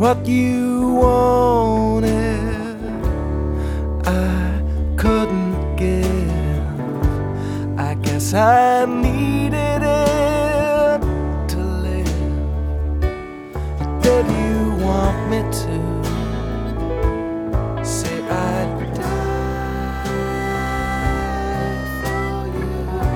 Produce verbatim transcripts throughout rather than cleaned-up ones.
what you wanted, I couldn't give. I guess I needed it to live. Did you want me to say I'd die for you?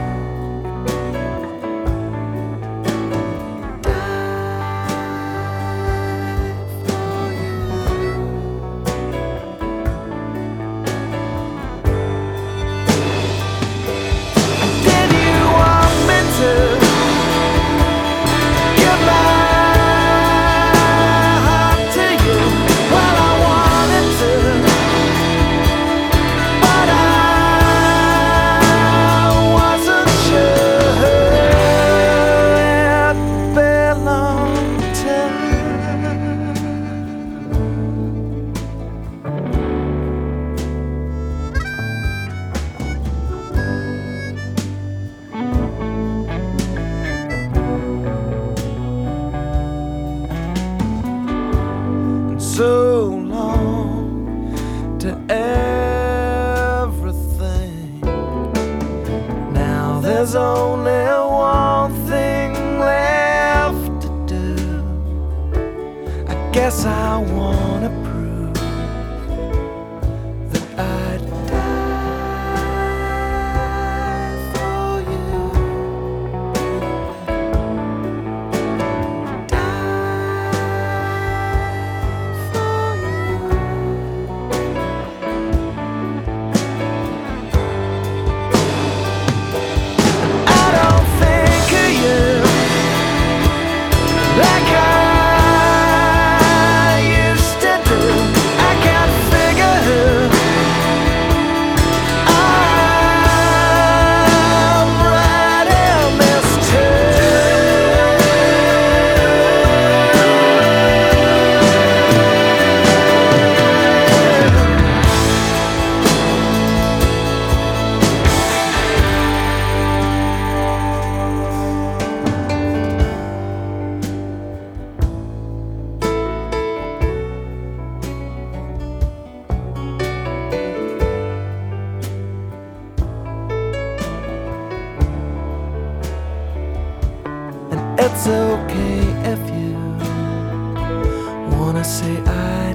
So long to everything. Now there's only one thing left to do. I guess I wanna prove that I'd die for you. Like I used to do, I can't figure who I'm right in this It's okay if you wanna say I